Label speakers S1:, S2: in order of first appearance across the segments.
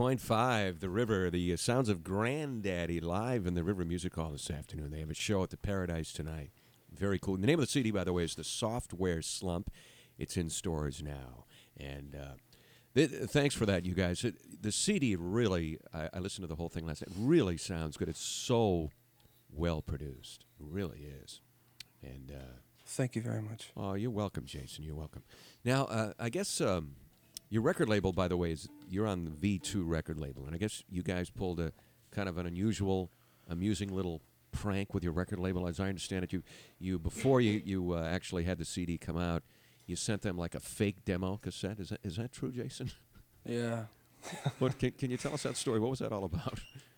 S1: .5, The River, the sounds of Granddaddy live in the River Music Hall this afternoon. They have a show at the Paradise tonight. Very cool. The name of the CD, by the way, is The Software Slump. It's in stores now. And thanks for that, you guys. The CD really, I listened to the whole thing last night, really sounds good. It's so well produced. It really is. And
S2: thank you very much.
S1: oh, you're welcome, Jason. You're welcome. Now, I guess your record label, by the way, is you're on the V2 record label, and I guess you guys pulled a kind of an unusual, amusing little prank with your record label. As I understand it, you before you actually had the CD come out, you sent them like a fake demo cassette. Is that true, Jason?
S2: Yeah.
S1: What can you tell us that story? What was that all about?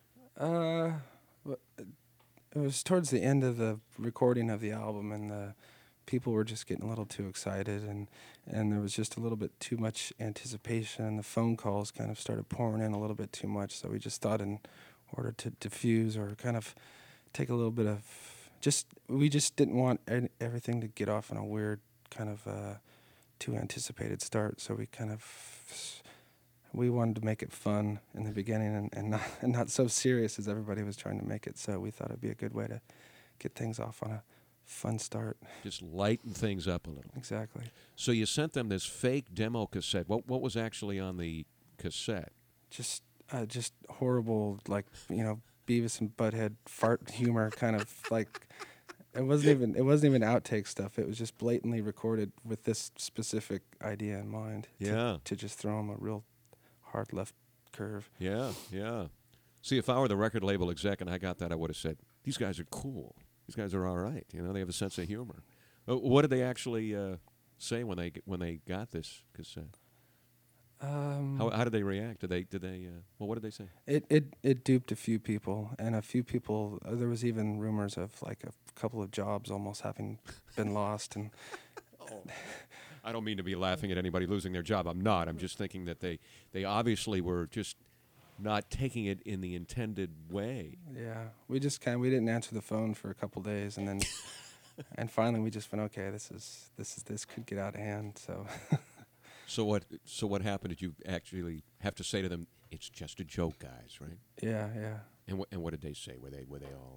S2: It was towards the end of the recording of the album, and the people were just getting a little too excited, and there was just a little bit too much anticipation, and the phone calls kind of started pouring in a little bit too much, so we just thought in order to diffuse or kind of take a little bit of we just didn't want everything to get off on a weird kind of too anticipated start, so we wanted to make it fun in the beginning and not so serious as everybody was trying to make it, so we thought it'd be a good way to get things off on a fun start.
S1: Just lighten things up a little.
S2: Exactly.
S1: So you sent them this fake demo cassette. What was actually on the cassette?
S2: Just horrible, like, Beavis and Butthead fart humor, kind of like. It wasn't even outtake stuff. It was just blatantly recorded with this specific idea in mind.
S1: Yeah.
S2: To just throw them a real hard left curve.
S1: Yeah, yeah. See, if I were the record label exec and I got that, I would have said, "These guys are cool. These guys are all right. They have a sense of humor." What did they actually say when they got this cassette? How did they react? Did they? Well, what did they say?
S2: It duped a few people, and a few people. There was even rumors of like a couple of jobs almost having been lost. And
S1: I don't mean to be laughing at anybody losing their job. I'm not. I'm just thinking that they obviously were just not taking it in the intended way.
S2: Yeah, we didn't answer the phone for a couple days, and then and finally we just went, okay, this could get out of hand.
S1: So what happened? Did you actually have to say to them, "It's just a joke, guys," right?
S2: Yeah.
S1: And what did they say? Were they all?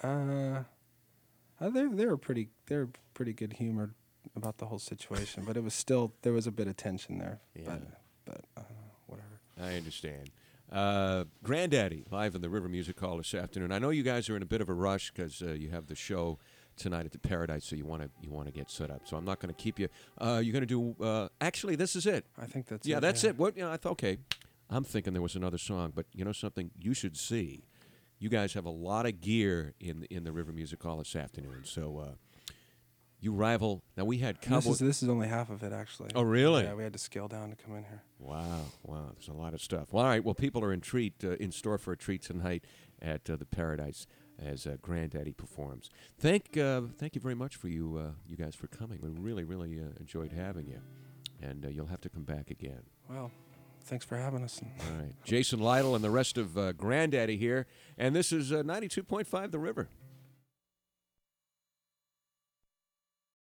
S2: They were pretty good humored about the whole situation, but it was still, there was a bit of tension there.
S1: Yeah.
S2: But whatever.
S1: I understand. Granddaddy live in the River Music Hall this afternoon. I know you guys are in a bit of a rush because you have the show tonight at the Paradise, so you want to get set up. So I'm not going to keep you. You're going to do. Actually, this is it.
S2: I think that's
S1: it.
S2: That's
S1: it. What? I thought, okay. I'm thinking there was another song, but you know something? You should see. You guys have a lot of gear in the River Music Hall this afternoon. So you rival. Now we had Cowboy.
S2: This is only half of it, actually.
S1: Oh, really?
S2: Yeah, we had to scale down to come in here.
S1: Wow. There's a lot of stuff. Well, all right. Well, people are in store for a treat tonight at the Paradise as Granddaddy performs. Thank you very much for you guys for coming. We really enjoyed having you, and you'll have to come back again.
S2: Well, thanks for having us.
S1: All right, Jason Lytle and the rest of Granddaddy here, and this is 92.5 The River.